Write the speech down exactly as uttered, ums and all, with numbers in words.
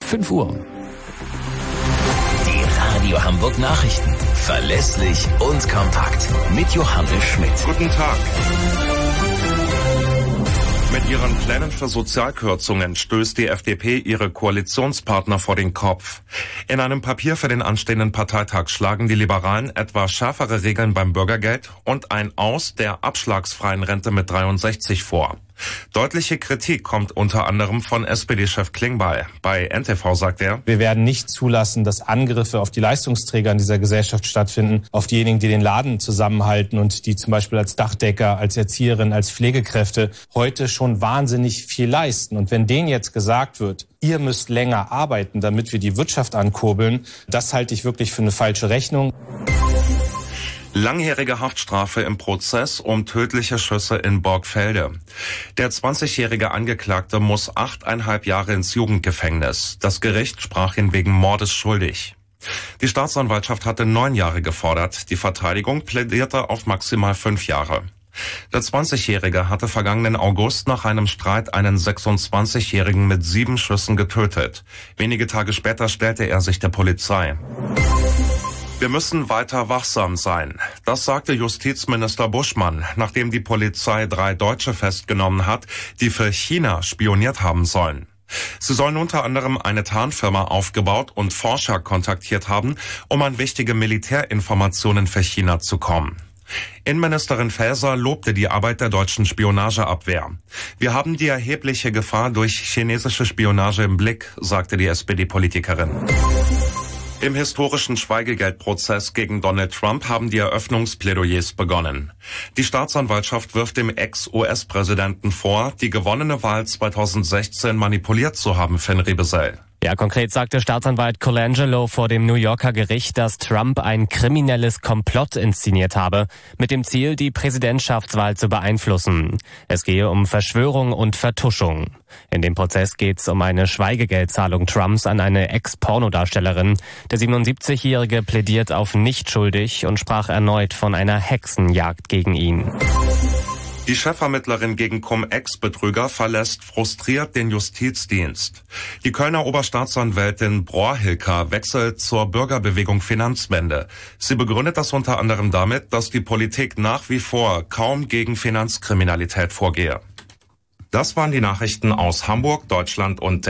fünf Uhr. Die Radio Hamburg Nachrichten. Verlässlich und kompakt. Mit Johannes Schmidt. Guten Tag. Mit ihren Plänen für Sozialkürzungen stößt die F D P ihre Koalitionspartner vor den Kopf. In einem Papier für den anstehenden Parteitag schlagen die Liberalen etwa schärfere Regeln beim Bürgergeld und ein Aus der abschlagsfreien Rente mit dreiundsechzig vor. Deutliche Kritik kommt unter anderem von S P D-Chef Klingbeil. Bei N T V sagt er: Wir werden nicht zulassen, dass Angriffe auf die Leistungsträger in dieser Gesellschaft stattfinden, auf diejenigen, die den Laden zusammenhalten und die zum Beispiel als Dachdecker, als Erzieherin, als Pflegekräfte heute schon wahnsinnig viel leisten. Und wenn denen jetzt gesagt wird, ihr müsst länger arbeiten, damit wir die Wirtschaft ankurbeln, das halte ich wirklich für eine falsche Rechnung. Langjährige Haftstrafe im Prozess um tödliche Schüsse in Borgfelde. Der zwanzigjährige Angeklagte muss achteinhalb Jahre ins Jugendgefängnis. Das Gericht sprach ihn wegen Mordes schuldig. Die Staatsanwaltschaft hatte neun Jahre gefordert. Die Verteidigung plädierte auf maximal fünf Jahre. Der zwanzigjährige hatte vergangenen August nach einem Streit einen sechsundzwanzigjährigen mit sieben Schüssen getötet. Wenige Tage später stellte er sich der Polizei. Wir müssen weiter wachsam sein. Das sagte Justizminister Buschmann, nachdem die Polizei drei Deutsche festgenommen hat, die für China spioniert haben sollen. Sie sollen unter anderem eine Tarnfirma aufgebaut und Forscher kontaktiert haben, um an wichtige Militärinformationen für China zu kommen. Innenministerin Faeser lobte die Arbeit der deutschen Spionageabwehr. Wir haben die erhebliche Gefahr durch chinesische Spionage im Blick, sagte die S P D-Politikerin. Im historischen Schweigegeldprozess gegen Donald Trump haben die Eröffnungsplädoyers begonnen. Die Staatsanwaltschaft wirft dem Ex-U S-Präsidenten vor, die gewonnene Wahl zweitausendsechzehn manipuliert zu haben, Fenry Besell. Ja, konkret sagte Staatsanwalt Colangelo vor dem New Yorker Gericht, dass Trump ein kriminelles Komplott inszeniert habe, mit dem Ziel, die Präsidentschaftswahl zu beeinflussen. Es gehe um Verschwörung und Vertuschung. In dem Prozess geht es um eine Schweigegeldzahlung Trumps an eine Ex-Pornodarstellerin. Der siebenundsiebzigjährige plädiert auf nicht schuldig und sprach erneut von einer Hexenjagd gegen ihn. Die Chefermittlerin gegen Cum-Ex-Betrüger verlässt frustriert den Justizdienst. Die Kölner Oberstaatsanwältin Brohr-Hilker wechselt zur Bürgerbewegung Finanzwende. Sie begründet das unter anderem damit, dass die Politik nach wie vor kaum gegen Finanzkriminalität vorgehe. Das waren die Nachrichten aus Hamburg, Deutschland und